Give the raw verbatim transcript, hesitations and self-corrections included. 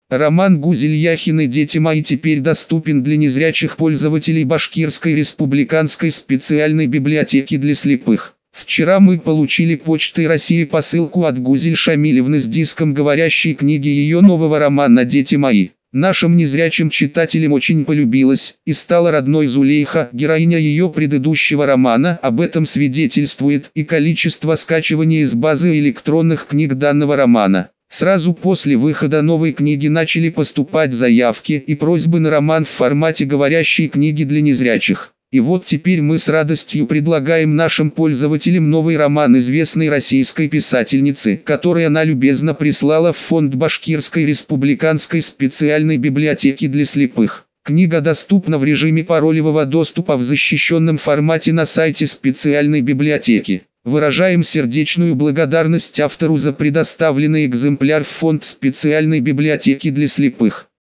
Роман Гузель Яхины «Дети мои» теперь доступен для незрячих пользователей Башкирской республиканской специальной библиотеки для слепых. Вчера мы получили почтой России посылку от Гузель Шамилевны с диском говорящей книги ее нового романа «Дети мои». Нашим незрячим читателям очень полюбилась и стала родной Зулейха, героиня ее предыдущего романа. Об этом свидетельствует и количество скачиваний из базы электронных книг данного романа. Сразу после выхода новой книги начали поступать заявки и просьбы на роман в формате говорящей книги для незрячих. И вот теперь мы с радостью предлагаем нашим пользователям новый роман известной российской писательницы, который она любезно прислала в фонд Башкирской республиканской специальной библиотеки для слепых. Книга доступна в режиме паролевого доступа в защищенном формате на сайте специальной библиотеки. Выражаем сердечную благодарность автору за предоставленный экземпляр в фонд специальной библиотеки для слепых.